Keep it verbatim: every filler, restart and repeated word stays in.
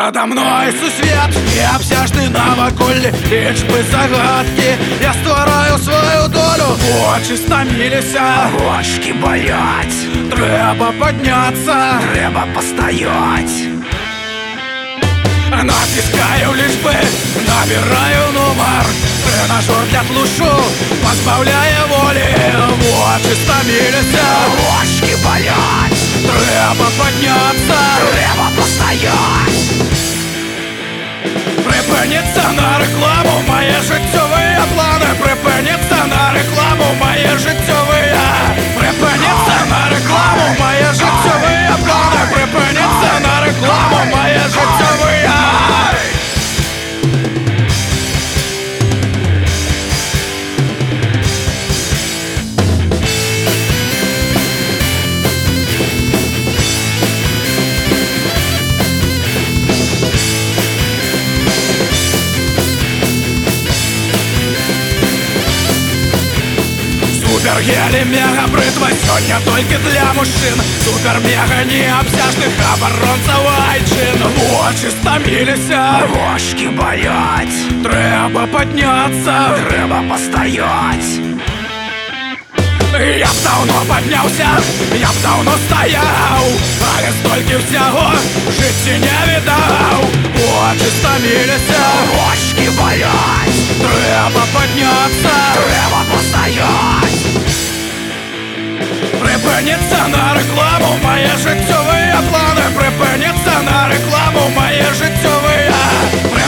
Передо мною сусвіт, необсяжний наваколі лічби загадки. Я створаю свою долю, очі стомилися, Очки болять, треба піднятися, треба постоять. Натискаю лічби, набираю номер. Тренажер для тлушу позбавляє волі. Очі стомилися, Очки болять, треба піднятися, треба постоять. Припиніться на рекламу, мої життєві плани. Припиніться на рекламу, мої життєві. Припиніться на рекламу, мої життєві плани. Припиніться на рекламу, мої життєві. Супер-гели, мега-бритва сьогодні тільки для мужчин. Супер-мега необсяжних оборонців айджин. Очі стомилися, Очки болять, треба піднятися, треба постоять. Я б давно піднявся, я б давно стояв, але стільки всього в житті не віддав. Очі стомилися, Очки болять, треба піднятися, треба постоять. Припиніться на рекламу, мої життєві плани. Припиніться на рекламу, мої життєві.